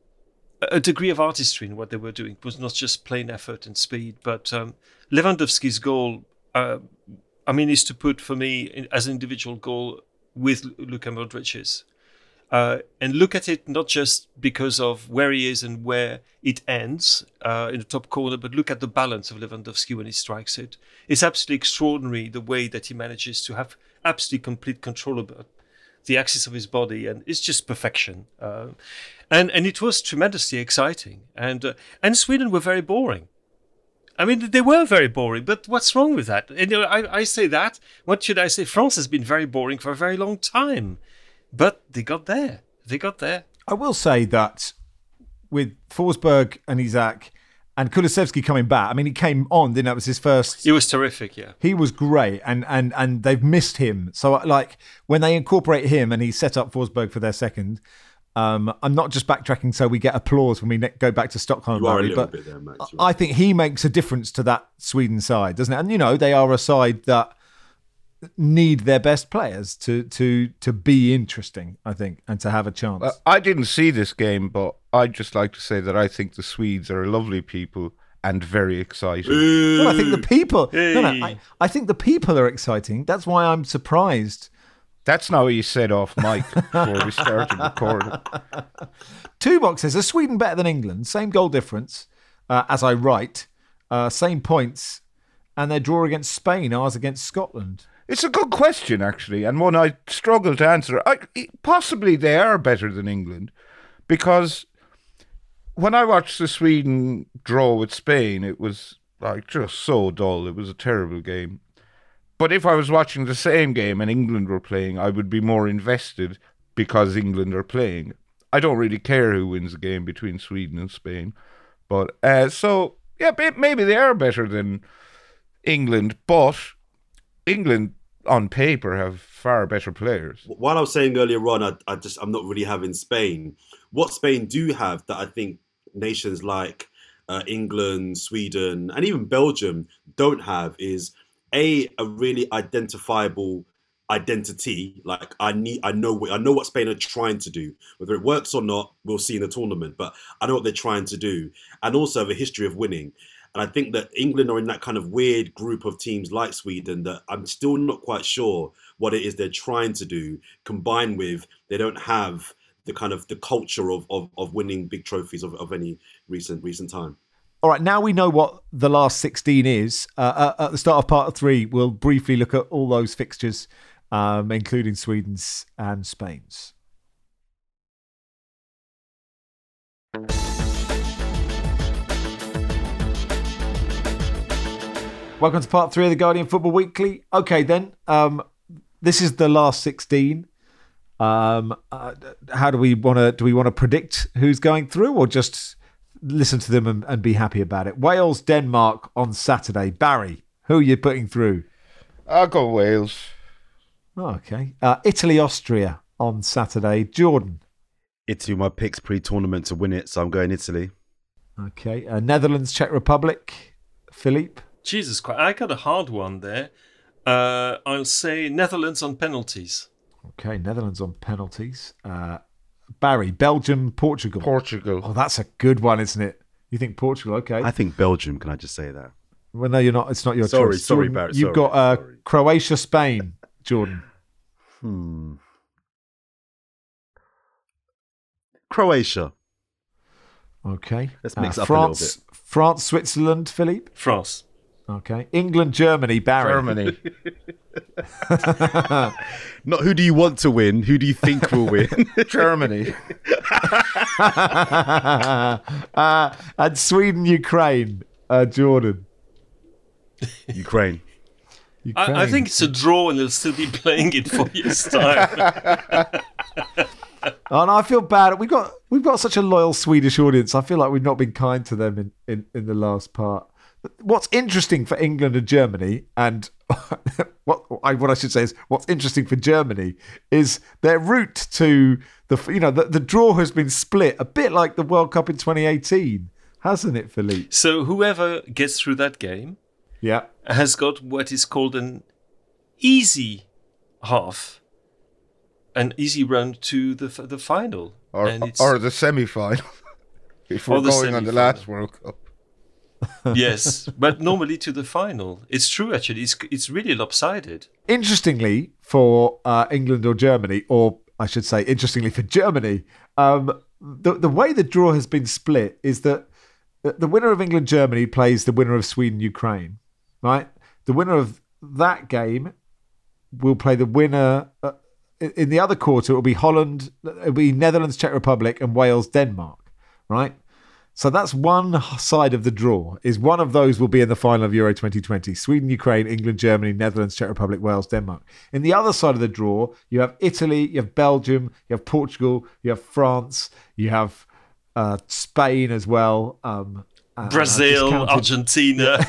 a degree of artistry in what they were doing. It was not just plain effort and speed. But um, Lewandowski's goal. Uh, I mean, is to put, for me, as an individual goal with Luka Modric's. Uh, and look at it not just because of where he is and where it ends uh, in the top corner, but look at the balance of Lewandowski when he strikes it. It's absolutely extraordinary the way that he manages to have absolutely complete control about the axis of his body, and it's just perfection. Uh, and and it was tremendously exciting. And uh, and Sweden were very boring. I mean, they were very boring, but what's wrong with that? And, you know, I, I say that. What should I say? France has been very boring for a very long time, but they got there. They got there. I will say that with Forsberg and Isak and Kulusevski coming back, I mean, he came on, didn't it? It was his first. He was terrific, yeah. He was great, and and and they've missed him. So, like, when they incorporate him and he set up Forsberg for their second, Um, I'm not just backtracking so we get applause when we ne- go back to Stockholm, You are a Murray, little but bit there, Max. you I think he makes a difference to that Sweden side, doesn't it? And, you know, they are a side that need their best players to to to be interesting, I think, and to have a chance. Uh, I didn't see this game, but I'd just like to say that I think the Swedes are lovely people and very exciting. Well, I think the people. No, no. Hey. I, I think the people are exciting. That's why I'm surprised. That's not what you said off mic before we started recording. Two boxes. Are Sweden better than England? Same goal difference, uh, as I write. Uh, same points, and their draw against Spain. Ours against Scotland. It's a good question, actually, and one I struggle to answer. I, possibly they are better than England, because when I watched the Sweden draw with Spain, it was like just so dull. It was a terrible game. But if I was watching the same game and England were playing, I would be more invested because England are playing. I don't really care who wins the game between Sweden and Spain. But uh, so, yeah, maybe they are better than England, but England on paper have far better players. While I was saying earlier on, I, I just I'm not really having Spain. What Spain do have that I think nations like uh, England, Sweden, and even Belgium don't have is a a really identifiable identity. Like I need, I know, I know what Spain are trying to do. Whether it works or not, we'll see in the tournament. But I know what they're trying to do, and also have a history of winning. And I think that England are in that kind of weird group of teams like Sweden that I'm still not quite sure what it is they're trying to do, combined with they don't have the kind of the culture of of, of winning big trophies of, of any recent recent time. All right, now we know what the last sixteen is. Uh, at the start of part three, we'll briefly look at all those fixtures, um, including Sweden's and Spain's. Welcome to part three of the Guardian Football Weekly. Okay, then, um, this is the last sixteen. Um, uh, how do we want to? Do we want to predict who's going through, or just listen to them and, and be happy about it? Wales, Denmark on Saturday. Barry, who are you putting through? I'll go Wales. Oh, okay. Uh, Italy, Austria on Saturday. Jordan. Italy, my picks pre-tournament to win it, so I'm going Italy. Okay. Uh, Netherlands, Czech Republic. Philippe. Jesus Christ, I got a hard one there. Uh, I'll say Netherlands on penalties. Okay, Netherlands on penalties. Uh, Barry, Belgium, Portugal. Portugal. Oh, that's a good one, isn't it? You think Portugal? Okay. I think Belgium. Can I just say that? Well, no, you're not. It's not your Sorry, choice. sorry, Jordan, Barry, You've sorry, got uh, sorry. Croatia, Spain. Jordan. Hmm. Croatia. Okay. Let's mix uh, up a France, little bit. France, Switzerland, Philippe. France. Okay. England, Germany, Barry. Germany. Not who do you want to win, who do you think will win? Germany. uh, and Sweden, Ukraine, uh, Jordan. Ukraine. Ukraine. I, I think it's a draw and they'll still be playing it for years' time. Oh, and I feel bad. We've got we've got such a loyal Swedish audience. I feel like we've not been kind to them in, in, in the last part. What's interesting for England and Germany, and what I what I should say is what's interesting for Germany is their route to the you know the, the draw has been split a bit like the World Cup in twenty eighteen, hasn't it, Philippe? So whoever gets through that game Yeah. has got what is called an easy half, an easy run to the the final, Or, and it's, or the semi-final. If Or we're the going on the semi-final. last World Cup. yes, but normally to the final. It's true, actually. It's it's really lopsided. Interestingly, for uh, England or Germany, or I should say, interestingly for Germany, um, the the way the draw has been split is that the winner of England Germany plays the winner of Sweden Ukraine, right? The winner of that game will play the winner uh, in the other quarter. It will be Holland, it will be Netherlands, Czech Republic, and Wales Denmark, right? So that's one side of the draw. Is one of those will be in the final of Euro twenty twenty. Sweden, Ukraine, England, Germany, Netherlands, Czech Republic, Wales, Denmark. In the other side of the draw, you have Italy, you have Belgium, you have Portugal, you have France, you have uh, Spain as well. Um, uh, Brazil, discounted- Argentina.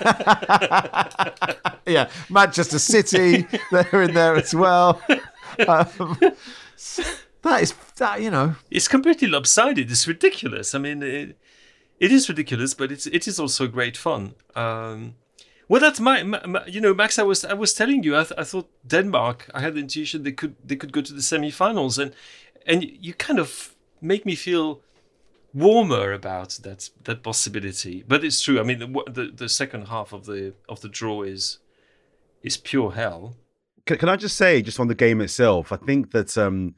yeah, Manchester City, they're in there as well. Um, that is that, you know, it's completely lopsided. It's ridiculous. I mean, it, it is ridiculous, but it's it is also great fun. Um, well, that's my, my, my, you know, Max. I was I was telling you, I, th- I thought Denmark. I had the intuition they could they could go to the semi-finals, and and you kind of make me feel warmer about that that possibility. But it's true. I mean, the the, the second half of the of the draw is is pure hell. Can, can I just say, just on the game itself, I think that. Um,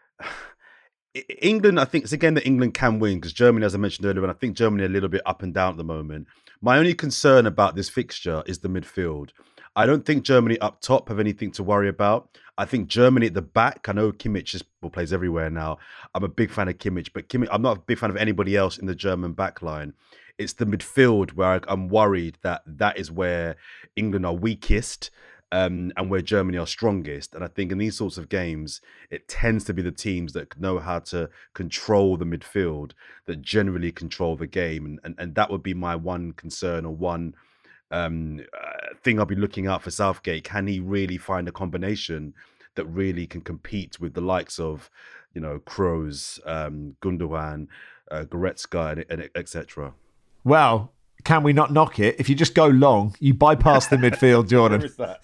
England, I think it's a game that England can win because Germany, as I mentioned earlier, and I think Germany are a little bit up and down at the moment. My only concern about this fixture is the midfield. I don't think Germany up top have anything to worry about. I think Germany at the back, I know Kimmich is, well, plays everywhere now. I'm a big fan of Kimmich, but Kimmich, I'm not a big fan of anybody else in the German back line. It's the midfield where I, I'm worried that that is where England are weakest. Um, and where Germany are strongest. And I think in these sorts of games, it tends to be the teams that know how to control the midfield that generally control the game. And and, and that would be my one concern or one um, uh, thing I'll be looking out for Southgate. Can he really find a combination that really can compete with the likes of, you know, Kroos, um, Gundogan, uh, Goretzka, and, and et cetera? Well, can we not knock it? If you just go long, you bypass the midfield, Jordan. Where is that?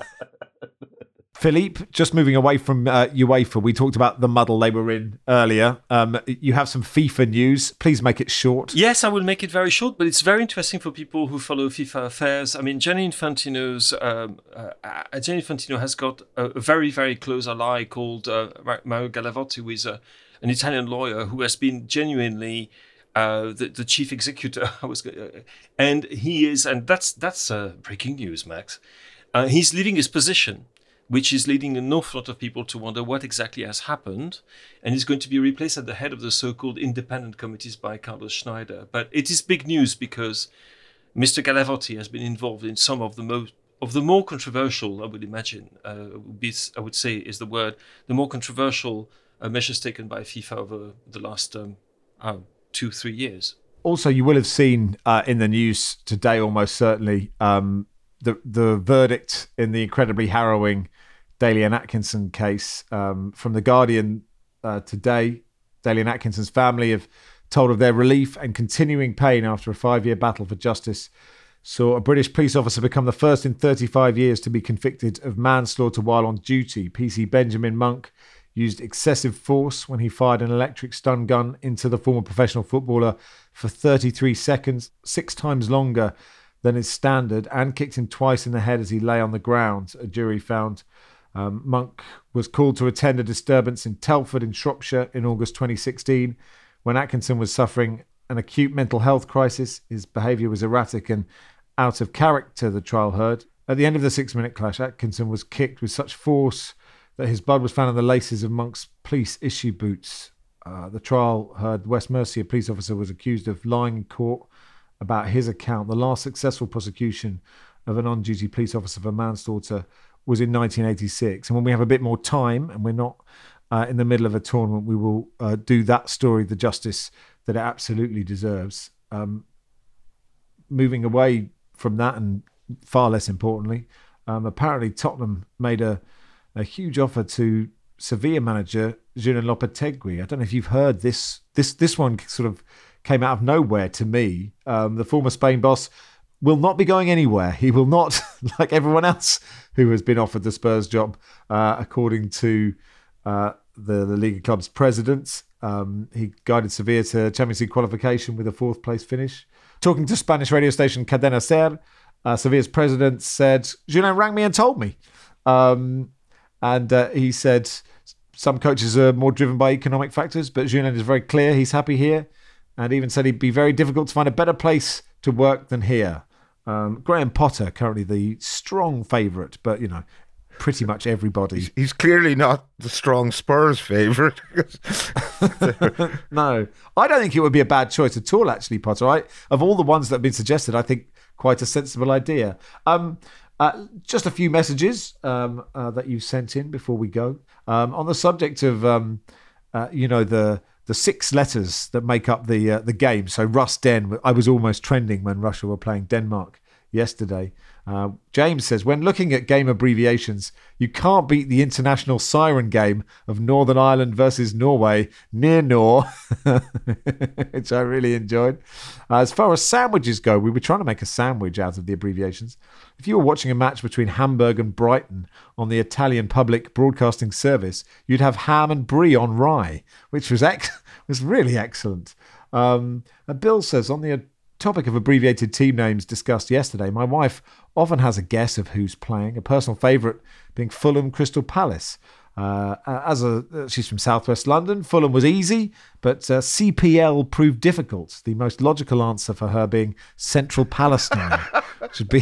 Philippe, just moving away from uh, UEFA, we talked about the muddle they were in earlier. Um, you have some FIFA news. Please make it short. Yes, I will make it very short, but it's very interesting for people who follow FIFA affairs. I mean, Gianni Infantino's um, uh, Gianni Infantino has got a, a very, very close ally called uh, Mario Galavotti, who is a, an Italian lawyer who has been genuinely uh, the, the chief executor. I was, uh, and he is, and that's that's uh, breaking news, Max. Uh, he's leaving his position, which is leading an awful lot of people to wonder what exactly has happened, and he's going to be replaced at the head of the so-called independent committees by Carlos Schneider. But it is big news because Mister Galavotti has been involved in some of the most of the more controversial, I would imagine, uh, would be, I would say is the word, the more controversial uh, measures taken by FIFA over the last um, oh, two, three years. Also, you will have seen uh, in the news today, almost certainly, um, the the verdict in the incredibly harrowing Dalian Atkinson case. Um, from The Guardian uh, today, Dalian Atkinson's family have told of their relief and continuing pain after a five-year battle for justice saw a British police officer become the first in thirty-five years to be convicted of manslaughter while on duty. P C Benjamin Monk used excessive force when he fired an electric stun gun into the former professional footballer for thirty-three seconds, six times longer than is standard, and kicked him twice in the head as he lay on the ground, a jury found. Um, Monk was called to attend a disturbance in Telford in Shropshire in August twenty sixteen. When Atkinson was suffering an acute mental health crisis, his behaviour was erratic and out of character, the trial heard. At the end of the six-minute clash, Atkinson was kicked with such force that his blood was found on the laces of Monk's police issue boots. Uh, the trial heard West Mercia police officer was accused of lying in court about his account. The last successful prosecution of an on-duty police officer for manslaughter was in nineteen eighty-six. And when we have a bit more time and we're not uh, in the middle of a tournament, we will uh, do that story the justice that it absolutely deserves. Um, moving away from that, and far less importantly, um, apparently Tottenham made a, a huge offer to Sevilla manager Julen Lopetegui. I don't know if you've heard this. This this one sort of came out of nowhere to me. Um, the former Spain boss will not be going anywhere. He will not, like everyone else who has been offered the Spurs job, uh, according to uh, the, the Liga Club's president. Um, he guided Sevilla to Champions League qualification with a fourth place finish. Talking to Spanish radio station Cadena Ser, uh, Sevilla's president said, Julen rang me and told me. Um, and uh, he said some coaches are more driven by economic factors, but Julen is very clear he's happy here, and even said he'd be very difficult to find a better place to work than here. Um, Graham Potter, currently the strong favourite, but, you know, pretty much everybody. He's clearly not the strong Spurs favourite. No, I don't think it would be a bad choice at all, actually, Potter. I, of all the ones that have been suggested, I think quite a sensible idea. Um, uh, just a few messages um, uh, that you sent in before we go. Um, on the subject of, um, uh, you know, the the six letters that make up the uh, the game. So Russ Den, I was almost trending when Russia were playing Denmark yesterday. Uh, James says, when looking at game abbreviations, you can't beat the international siren game of Northern Ireland versus Norway, near Nor, which I really enjoyed. Uh, as far as sandwiches go, we were trying to make a sandwich out of the abbreviations. If you were watching a match between Hamburg and Brighton on the Italian public broadcasting service, you'd have ham and brie on rye, which was ex- was really excellent. Um, and Bill says, on the topic of abbreviated team names discussed yesterday, my wife often has a guess of who's playing, a personal favourite being Fulham Crystal Palace. Uh, as a, she's from southwest London. Fulham was easy, but uh, C P L proved difficult. The most logical answer for her being Central Palestine, which would be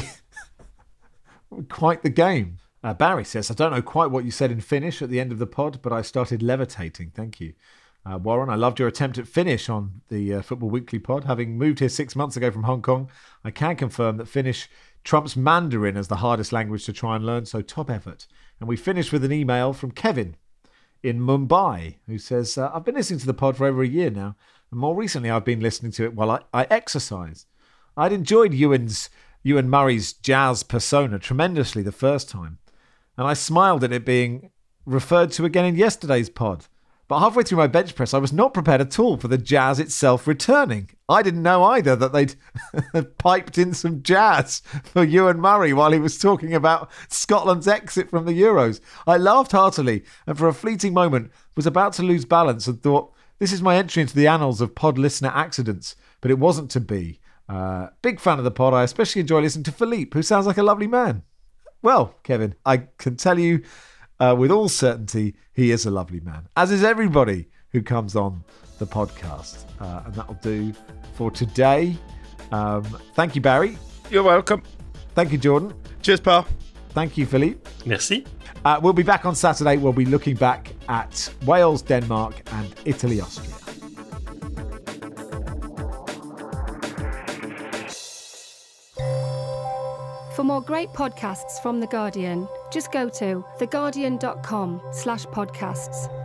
quite the game. Uh, Barry says, I don't know quite what you said in Finnish at the end of the pod, but I started levitating. Thank you. Uh, Warren, I loved your attempt at Finnish on the uh, Football Weekly pod. Having moved here six months ago from Hong Kong, I can confirm that Finnish trumps Mandarin as the hardest language to try and learn, so top effort. And we finish with an email from Kevin in Mumbai, who says, uh, I've been listening to the pod for over a year now, and more recently I've been listening to it while I, I exercise. I'd enjoyed Ewan's, Ewan Murray's jazz persona tremendously the first time, and I smiled at it being referred to again in yesterday's pod. But halfway through my bench press, I was not prepared at all for the jazz itself returning. I didn't know either that they'd piped in some jazz for Ewan Murray while he was talking about Scotland's exit from the Euros. I laughed heartily and for a fleeting moment was about to lose balance and thought, this is my entry into the annals of pod listener accidents. But it wasn't to be. Uh, big fan of the pod. I especially enjoy listening to Philippe, who sounds like a lovely man. Well, Kevin, I can tell you Uh, with all certainty, he is a lovely man, as is everybody who comes on the podcast. Uh, and that'll do for today. Um, thank you, Barry. You're welcome. Thank you, Jordan. Cheers, pal. Thank you, Philippe. Merci. Uh, we'll be back on Saturday. We'll be looking back at Wales, Denmark and Italy, Austria. For more great podcasts from The Guardian, just go to theguardian.com slash podcasts.